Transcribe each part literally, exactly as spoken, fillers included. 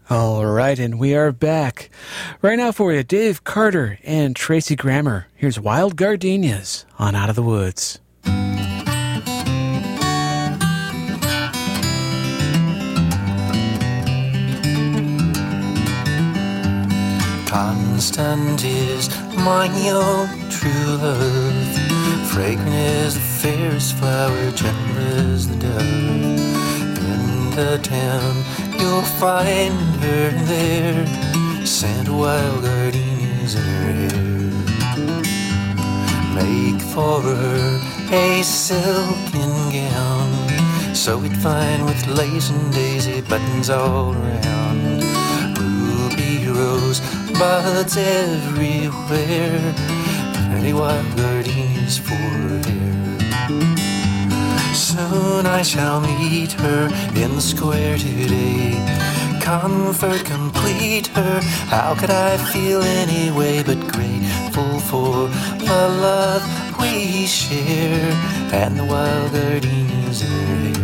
All right, and we are back. Right now for you, Dave Carter and Tracy Grammer. Here's Wild Gardenias on Out of the Woods. Constant is my own true love. Fragrant as the fairest flower, gentle as the dove. In the town you'll find her there, scent of wild gardenias in her hair. Make for her a silken gown, sew it fine with lace and daisy buttons all around. Ruby rose buds everywhere, pretty wild gardenias for her hair. Soon I shall meet her in the square today, comfort complete her. How could I feel any way but grateful for the love we share and the wild gardenias in her hair.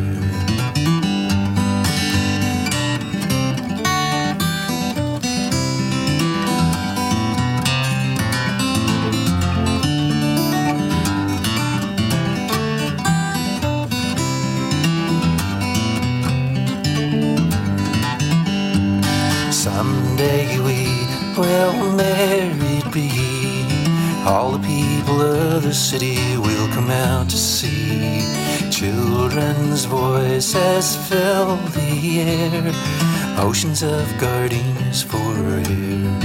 Someday we will married be. All the people of the city will come out to see. Children's voices fill the air, oceans of gardenias for her hair.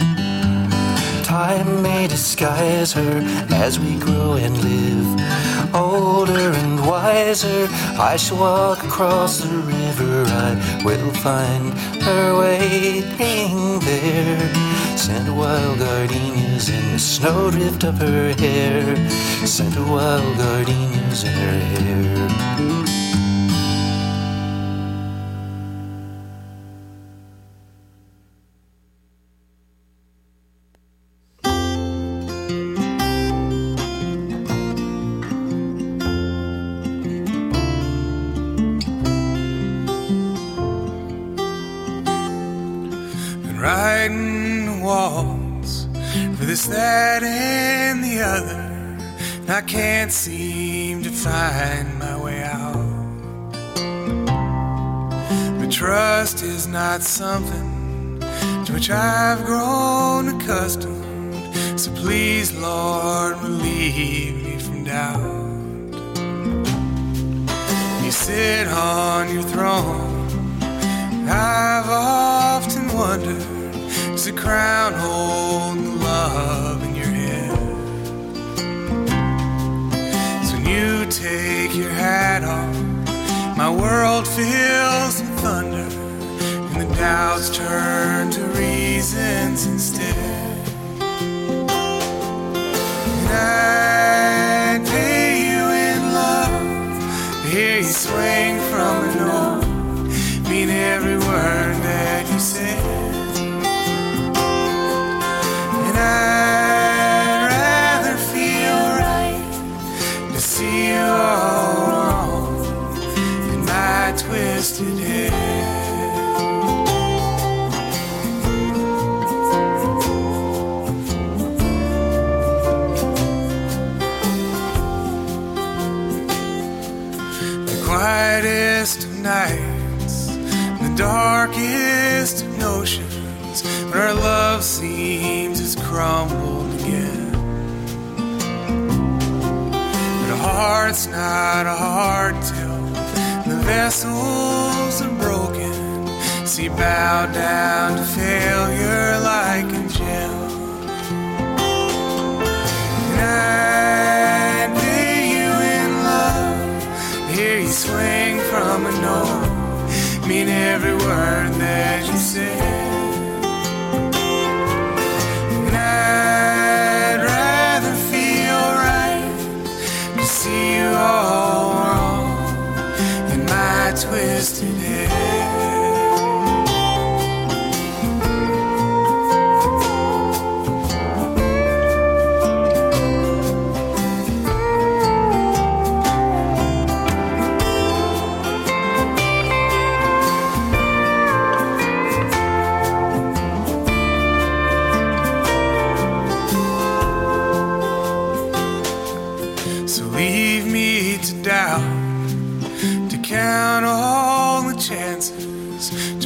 Time may disguise her as we grow and live. Older and wiser, I shall walk across the river. I will find her waiting there. Scent of wild gardenias in the snowdrift of her hair. Scent of wild gardenias in her hair. Writing walls for this, that, and the other, and I can't seem to find my way out. But trust is not something to which I've grown accustomed, so please, Lord, relieve me from doubt. You sit on your throne, I've often wondered, does the crown hold the love in your head? So when you take your hat off, my world fills with thunder, and the doubts turn to reasons instead. And I'd pay you in love to hear you swing from an oak, mean every word that you said. And I'd rather feel right to see you all wrong in my twisted head. The quietest of nights, the darkest of notions, when our love seems as crumbled again. But a heart's not a heart till the vessels are broken. See, bow down to failure like a gem. And I'd pay you in love, hear you swing from a note, mean every word that you said. And I'd rather feel right to see you all wrong in my twisted head.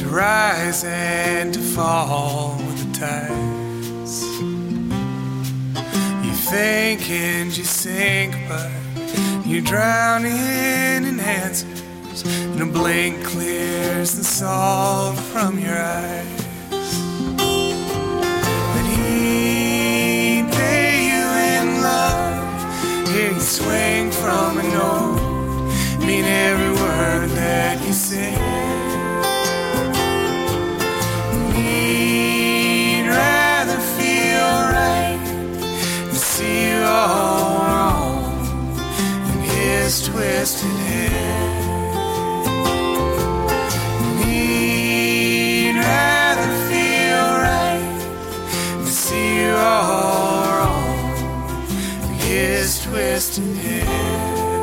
rise and to fall with the tides. You think and you sink, but you drown in an answers, and a blink clears the salt from your eyes. But he'd pay you in love, he'd swing from a note, mean every word that you say. He'd rather feel right than see you all wrong in his twisted head. He'd rather feel right than see you all wrong in his twisted head.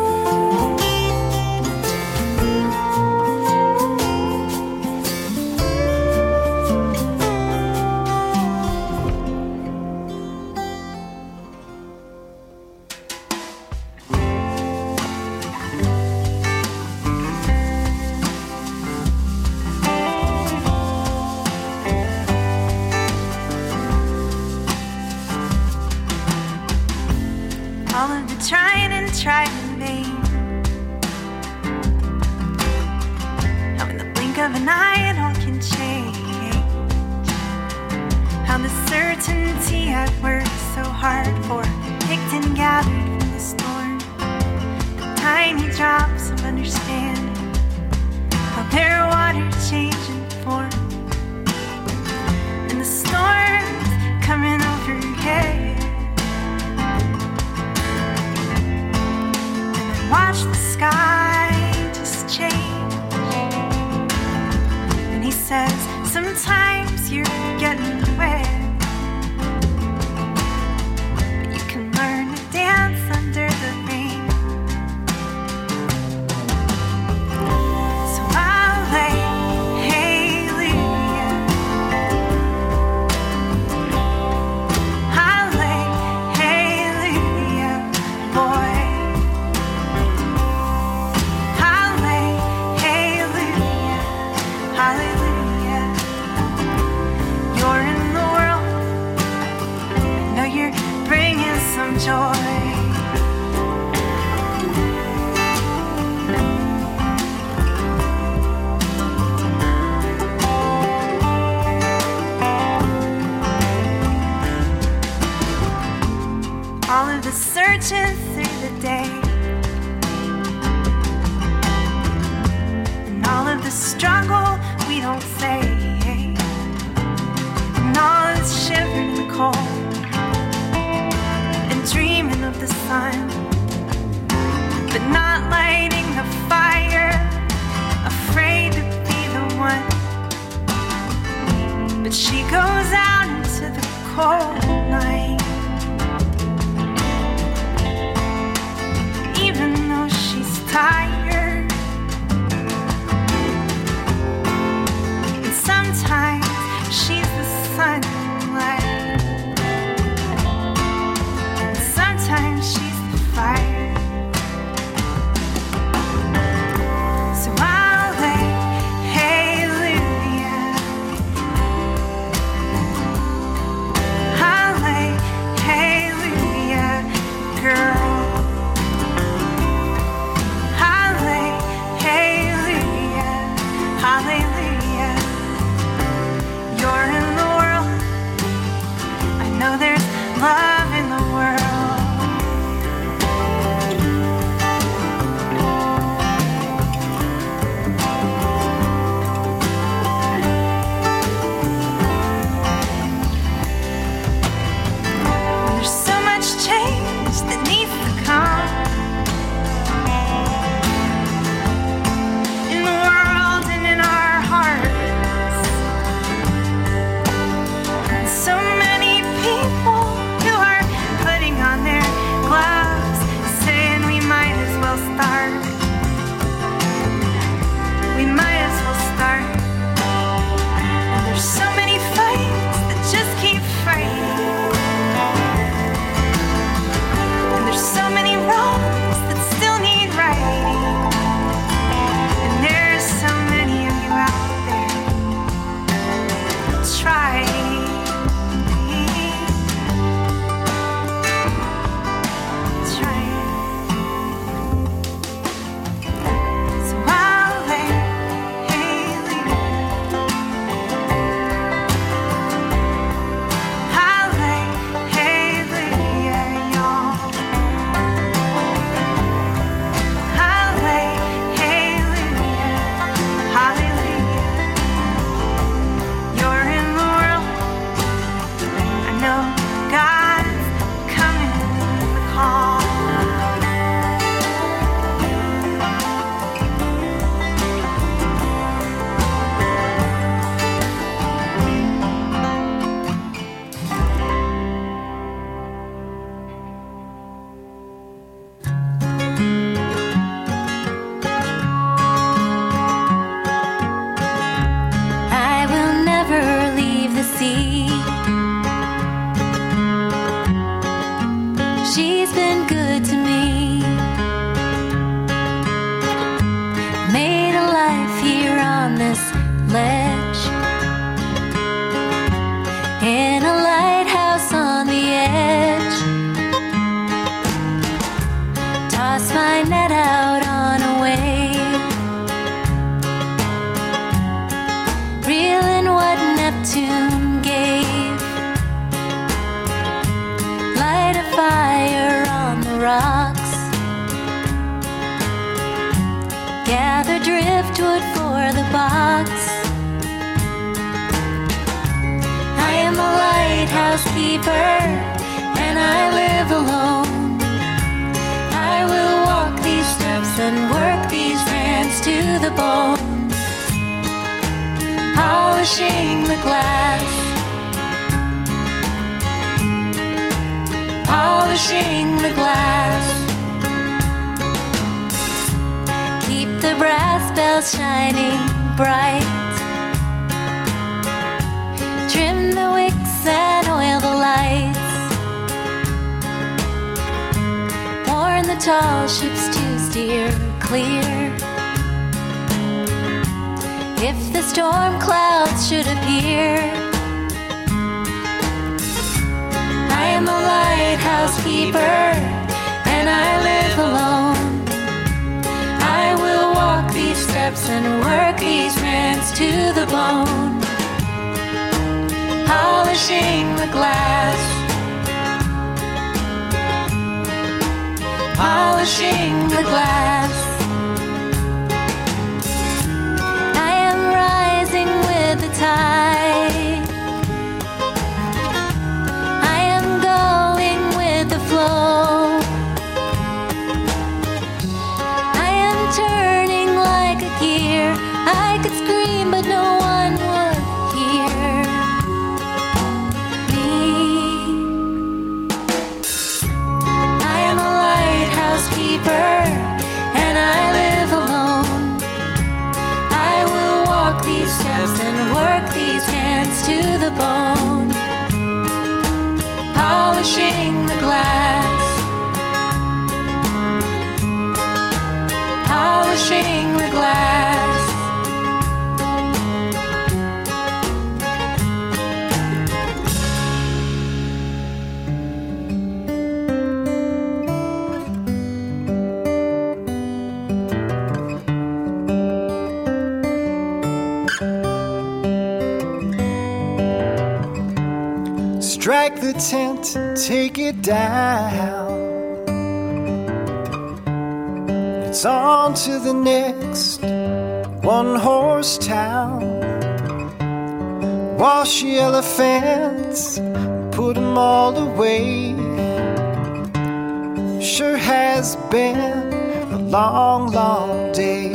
Trying and trying in vain. How in the blink of an eye it all can change. How the certainty I've worked so hard for, picked and gathered from the storm. The tiny drops of understanding, how their water changing form. And the storms coming overhead. Watch the sky just change. And he says, sometimes you're getting wet, but you can learn to dance under the rain. So I'll lay hallelujah. I'll lay hallelujah, boy. Hallelujah, you're in the world. I know you're bringing some joy. All of the searching through the day, and all of the struggle we don't say, and all this shivering in the cold, and dreaming of the sun, but not lighting the fire, afraid to be the one. But she goes out into the cold night, even though she's tired. Sometimes she's the sunlight, sometimes she's the fire. So I'll lay hallelujah. I'll lay Neptune gave. Light a fire on the rocks. Gather driftwood for the box. I am a lighthouse keeper, and I live alone. I will walk these steps and work these hands to the bone. Polishing the glass, polishing the glass. Keep the brass bells shining bright. Trim the wicks and oil the lights. Warn the tall ships to steer clear. If the storm clouds should appear, I am a lighthouse keeper, and I live alone. I will walk these steps and work these hands to the bone. Polishing the glass, polishing the glass. I am rising with the tide. I am going with the flow. I am turning like a gear. I could scream, but no one would hear me. I am a lighthouse keeper, and I live alone. I will walk these steps and work these hands to the bone. Polishing the glass, polishing the glass. Strike the tent, take it down. It's on to the next one-horse town. Wash the elephants, put them all away. Sure has been a long, long day.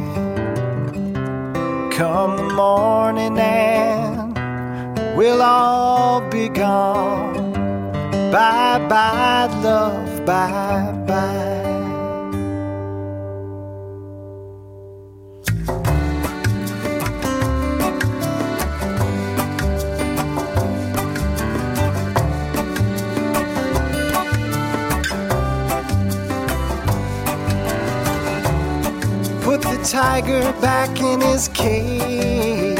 Come the morning and we'll all be gone. Bye bye, love, bye bye. Put the tiger back in his cage.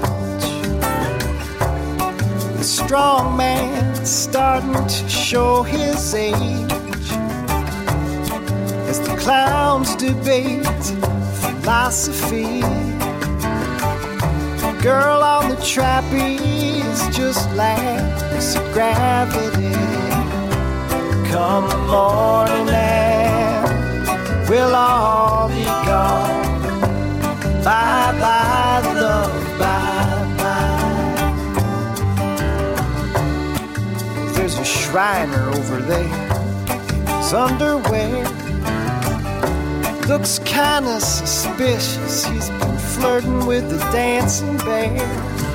Strong man starting to show his age as the clowns debate philosophy. Girl on the trapeze just laughs at gravity. Come the morning and we'll all be gone. Bye bye, love, bye bye. There's a Shriner over there, his underwear looks kinda suspicious. He's been flirting with the dancing bear.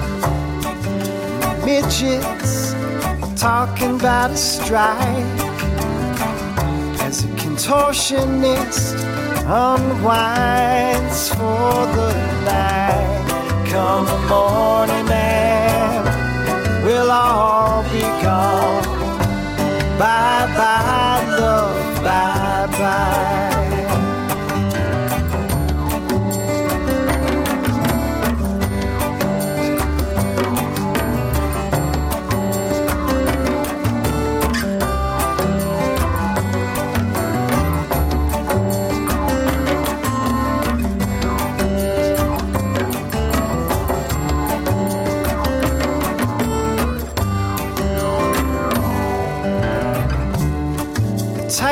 Midgets talking about a strike as a contortionist unwinds for the night. Come the morning and we'll all be gone. Bye bye, love, bye bye.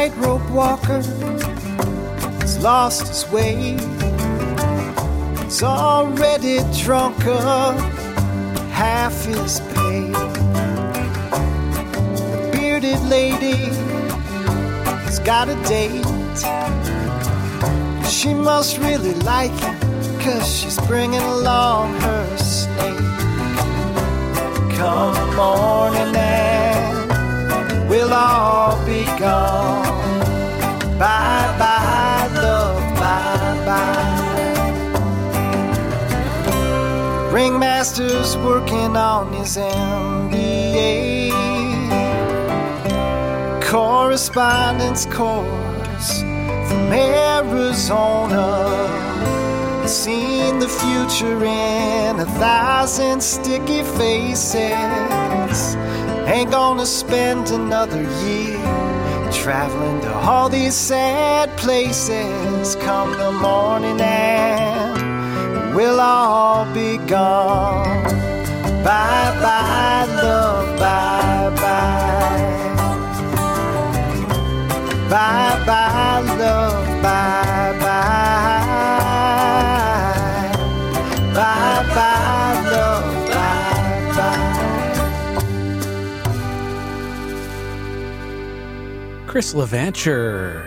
tightrope walker has lost his way. He's already drunk up half his pay. The bearded lady has got a date. She must really like him, 'cause she's bringing along her snake. Come morning and we'll all be gone. Bye bye love, bye bye. Ringmaster's working on his M B A. Correspondence course from Arizona. Seen the future in a thousand sticky faces. Ain't gonna spend another year traveling to all these sad places. Come the morning and we'll all be gone. Bye bye love, bye bye. Bye bye love, bye bye. Bye bye love, bye bye. Chris Levancher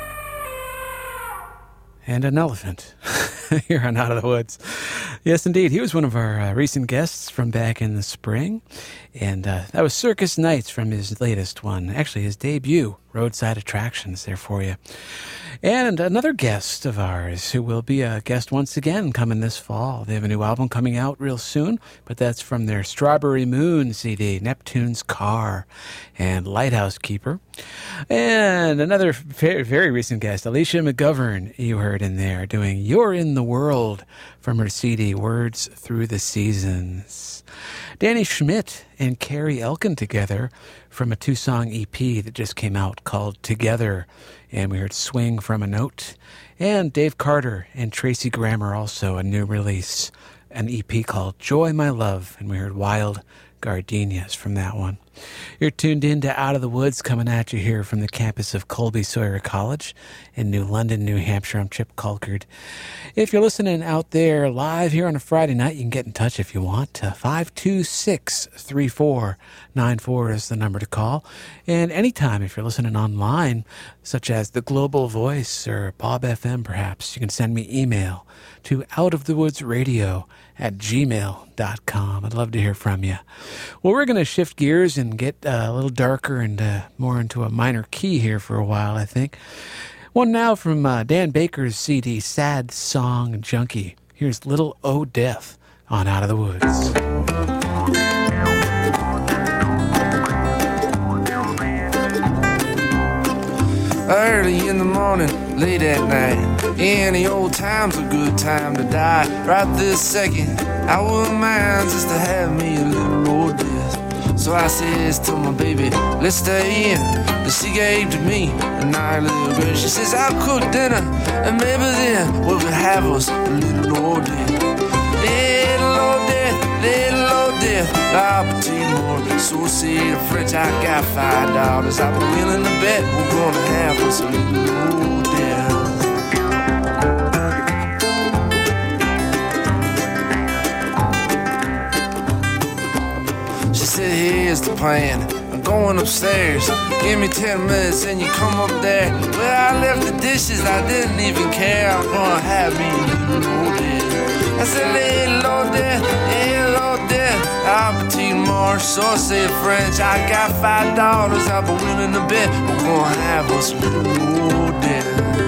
and an elephant here on Out of the Woods. Yes, indeed. He was one of our uh, recent guests from back in the spring. And uh, that was Circus Nights from his latest one. Actually, his debut, Roadside Attractions, there for you. And another guest of ours who will be a guest once again coming this fall. They have a new album coming out real soon, but that's from their Strawberry Moon C D, Neptune's Car and Lighthouse Keeper. And another very, very recent guest, Alicia McGovern, you heard in there, doing You're in the World from her C D, Words Through the Seasons. Danny Schmidt and Carrie Elkin together from a two-song E P that just came out called Together. And we heard Swing from a Note. And Dave Carter and Tracy Grammer also, a new release, an E P called Joy My Love. And we heard Wild Gardenias from that one. You're tuned in to Out of the Woods, coming at you here from the campus of Colby Sawyer College in New London, New Hampshire. I'm Chip Colkard. If you're listening out there live here on a Friday night, you can get in touch if you want. Uh, five two six, three four nine four is the number to call. And anytime, if you're listening online, such as the Global Voice or Bob F M perhaps, you can send me email to outofthewoodsradio at gmail dot com. I'd love to hear from you. Well, we're going to shift gears and get uh, a little darker and uh, more into a minor key here for a while, I think. One now from uh, Dan Baker's C D, Sad Song Junkie. Here's Little O Death on Out of the Woods. Early in the morning, late at night, any old time's a good time to die. Right this second, I wouldn't mind just to have me a little old death. So I says to my baby, let's stay in. And she gave to me a nice little girl. She says, I'll cook dinner, and maybe then we could have us a little old death. Little old death, little old death, appetite more. So say the French, I got five dollars. I've been willing to bet we're gonna have us a little old death. She said, here's the plan. I'm going upstairs. Give me ten minutes and you come up there. Where I left the dishes, I didn't even care. I'm gonna have me a little old death. I said, little old death, little old death, appetite more. So say the French, I got five dollars. I've been willing to bet we're gonna have us a little old death.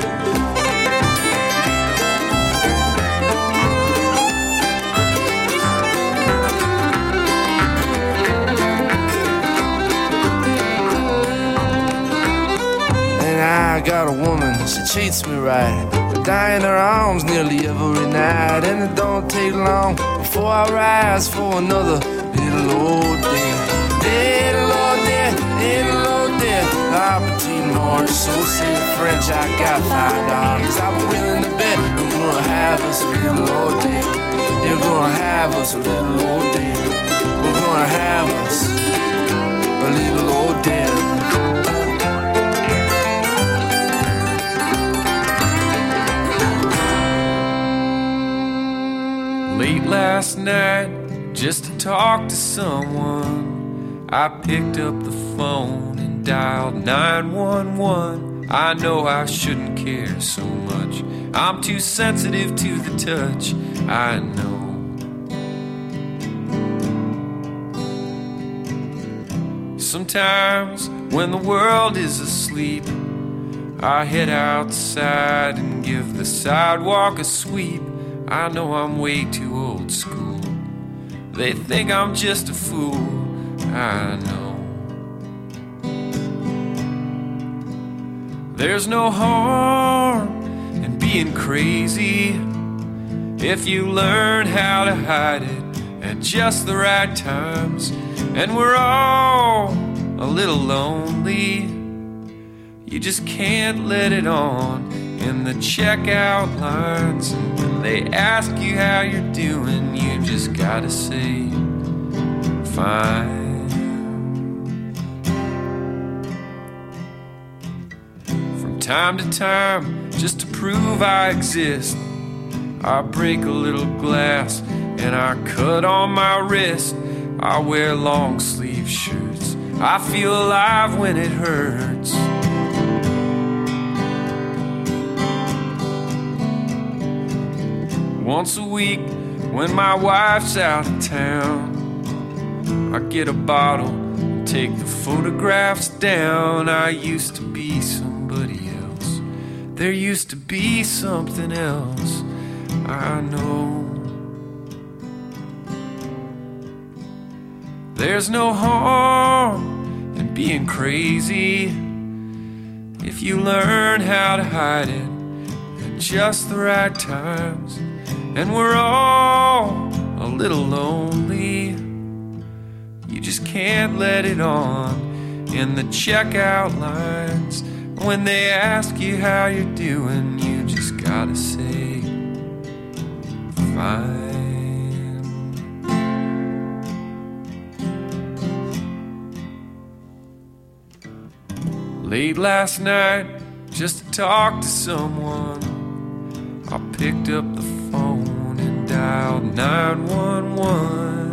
I got a woman, she treats me right. I die in her arms nearly every night. And it don't take long before I rise for another little old death. Little old death, little old death, appetite more. So say the French, I got five dollars. I'm willing to bet we're gonna have us a little old death. You're gonna have us a little old death. We're gonna have us a little old death. talk to someone. I picked up the phone and dialed nine one one. I know I shouldn't care so much. I'm too sensitive to the touch, I know. Sometimes when the world is asleep, I head outside and give the sidewalk a sweep. I know I'm way too old school. They think I'm just a fool, I know. There's no harm in being crazy if you learn how to hide it at just the right times. And we're all a little lonely. You just can't let it on in the checkout lines. And when they ask you how you're doing, you just gotta say, fine. From time to time, just to prove I exist, I break a little glass and I cut on my wrist. I wear long sleeve shirts. I feel alive when it hurts. Once a week, when my wife's out of town, I get a bottle and take the photographs down. I used to be somebody else. There used to be something else, I know. There's no harm in being crazy if you learn how to hide it at just the right times. And we're all a little lonely. You just can't let it on in the checkout lines. When they ask you how you're doing, you just gotta say, fine. Late last night, just to talk to someone, I picked up the phone and dialed nine one one.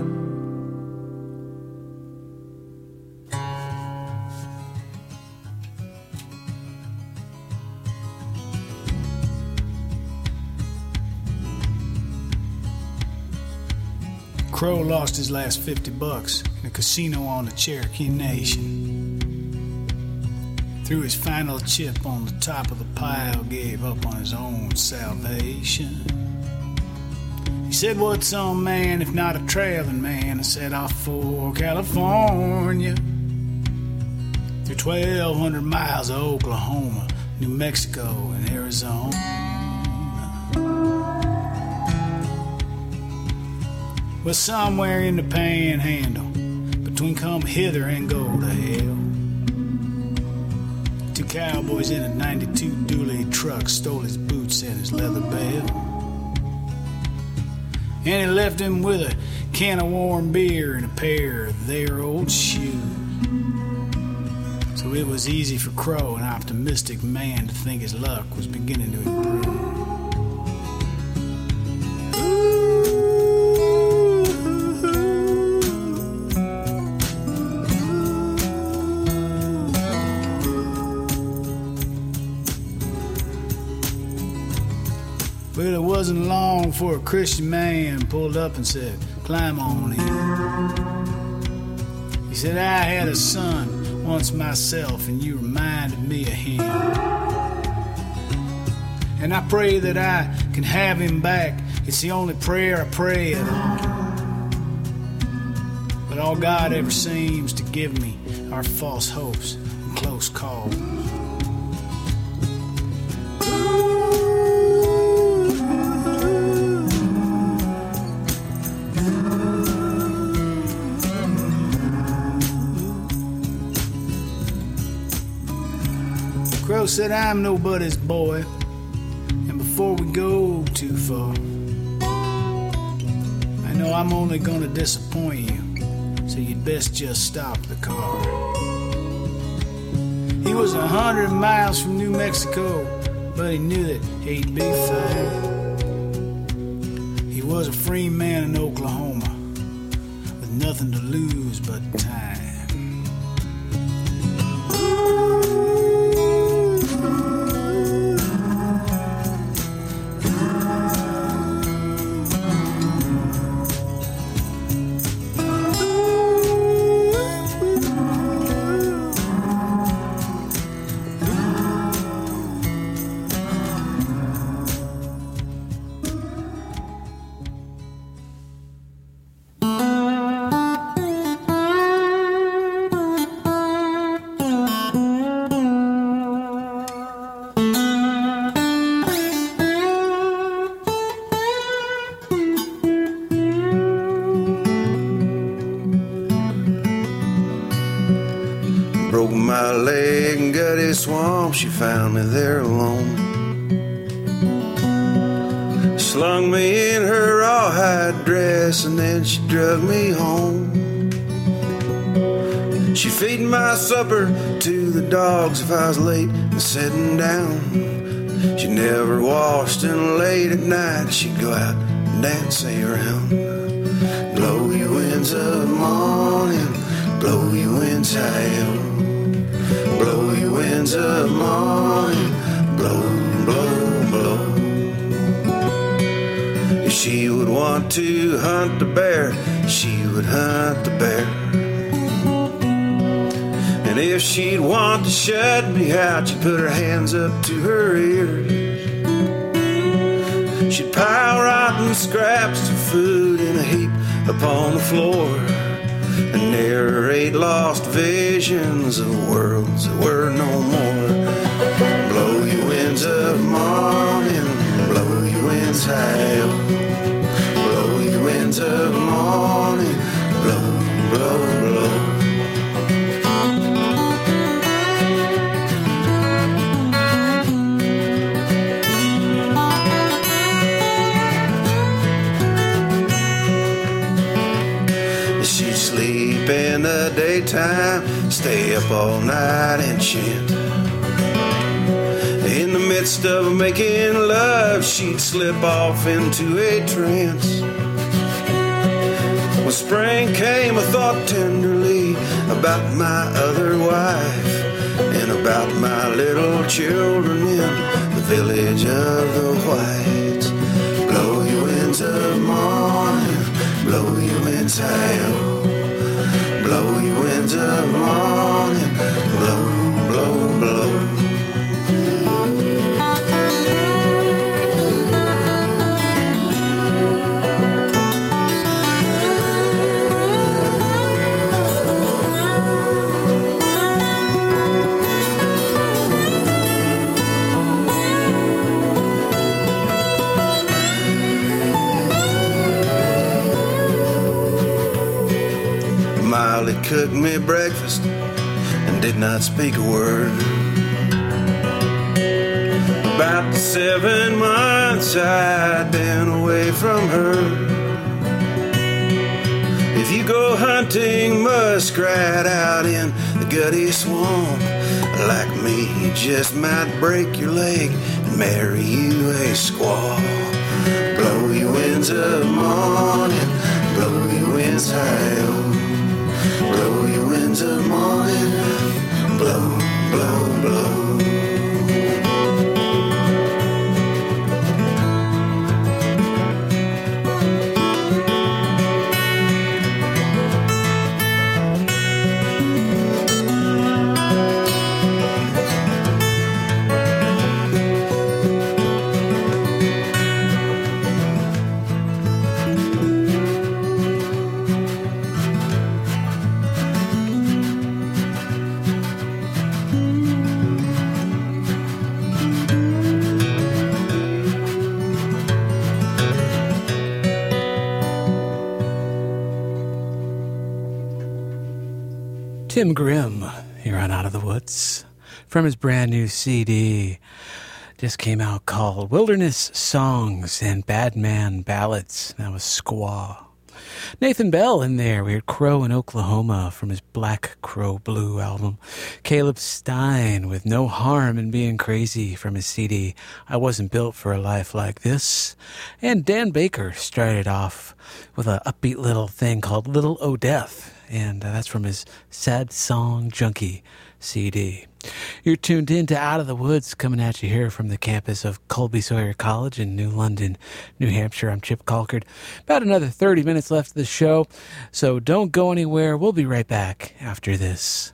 Crow lost his last fifty bucks in a casino on the Cherokee Nation. Threw his final chip on the top of the pile, gave up on his own salvation. He said, what's some man if not a traveling man? I set off for California, through twelve hundred miles of Oklahoma, New Mexico, and Arizona. Well, somewhere in the panhandle, between come hither and go to hell, two cowboys in a ninety-two Dually truck stole his boots and his leather belt. And he left him with a can of warm beer and a pair of their old shoes. So it was easy for Crow, an optimistic man, to think his luck was beginning to improve. Well, it wasn't long before a Christian man pulled up and said, climb on in. He said, I had a son once myself, and you reminded me of him. And I pray that I can have him back. It's the only prayer I pray at all. But all God ever seems to give me are false hopes and close calls. Crow said, I'm nobody's boy, and before we go too far, I know I'm only gonna disappoint you, so you'd best just stop the car. He was a hundred miles from New Mexico, but he knew that he'd be fine. He was a free man in Oklahoma, with nothing to lose but time. Broke my leg in Gutty Swamp, she found me there alone. Slung me in her rawhide dress and then she drug me home. She feed my supper to the dogs if I was late and sitting down. She never washed and late at night she'd go out and dance around. Blow your winds of morning, blow your winds high. Blow your winds of morning, blow, blow, blow. If she would want to hunt the bear, she would hunt the bear. And if she'd want to shut me out, she'd put her hands up to her ears. She'd pile rotten scraps of food in a heap upon the floor and narrate lost visions of worlds that were no more. Blow your winds of morning, blow your winds high. Blow your winds of morning, blow, blow, blow. Sleep in the daytime, stay up all night and chant. In the midst of making love, she'd slip off into a trance. When spring came, I thought tenderly about my other wife and about my little children in the village of the whites. Blow your winds of morning, blow your winds high. Blow your winds of morning, blow, blow, blow. Molly cooked me breakfast and did not speak a word. About the seven months I'd been away from her. If you go hunting muskrat out in the Gutty Swamp, like me, you just might break your leg and marry you a squaw. Blow your winds of morning, blow your winds high. Blow your winds of morning, blow, blow, blow. Tim Grimm here on Out of the Woods from his brand new C D. Just came out called Wilderness Songs and Bad Man Ballads. That was Squaw. Nathan Bell in there. We heard Crow in Oklahoma from his Black Crow Blue album. Caleb Stein with No Harm in Being Crazy from his C D I Wasn't Built for a Life Like This. And Dan Baker started off with an upbeat little thing called Little O Death. And uh, that's from his Sad Song Junkie C D. You're tuned in to Out of the Woods, coming at you here from the campus of Colby Sawyer College in New London, New Hampshire. I'm Chip Colkard. About another thirty minutes left of the show, so don't go anywhere. We'll be right back after this.